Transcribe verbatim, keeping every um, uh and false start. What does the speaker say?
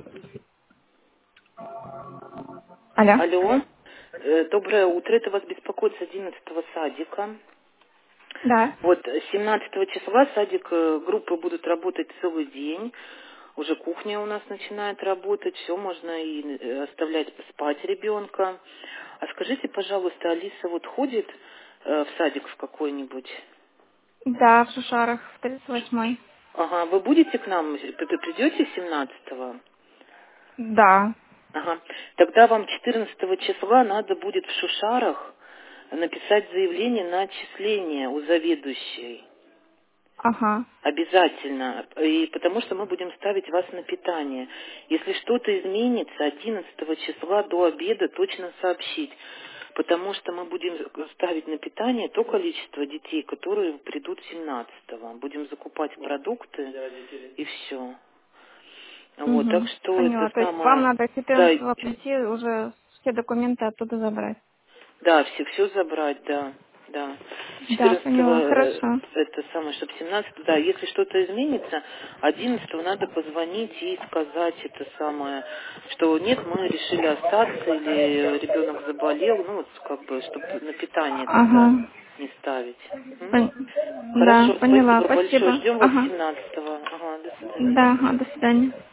Алло. Алло. Э, Доброе утро. Это вас беспокоит с одиннадцатого садика. Да. Вот э, семнадцатого числа садик, э, группы будут работать целый день. Уже кухня у нас начинает работать. Все, можно и э, оставлять поспать ребенка. А скажите, пожалуйста, Алиса вот ходит э, в садик в какой-нибудь? Да, в Шушарах, в тридцать восьмой. Ага, вы будете к нам, п- п- придете семнадцатого? Да. Ага. Тогда вам четырнадцатого числа надо будет в Шушарах написать заявление на отчисление у заведующей. Ага. Обязательно. И потому что мы будем ставить вас на питание. Если что-то изменится, одиннадцатого числа до обеда точно сообщить. Потому что мы будем ставить на питание то количество детей, которые придут семнадцатого. Будем закупать продукты и все. Вот, так Угу. что Поняла. это То есть вам самое... надо Да, четырнадцатого прийти уже все документы оттуда забрать. да, все, все забрать, да, да. Да, четырнадцатого поняла. э, Хорошо. это самое, чтобы семнадцатого, да, если что-то изменится, одиннадцатого надо позвонить и сказать это самое, что нет, мы решили остаться, или ребенок заболел, ну вот как бы, чтобы на питание тогда Ага. не ставить. М? Пон- Да, Хорошо, поняла. спасибо большое, Спасибо. ждем вас Ага. семнадцатого. Ага, до свидания. Да, ага, до свидания.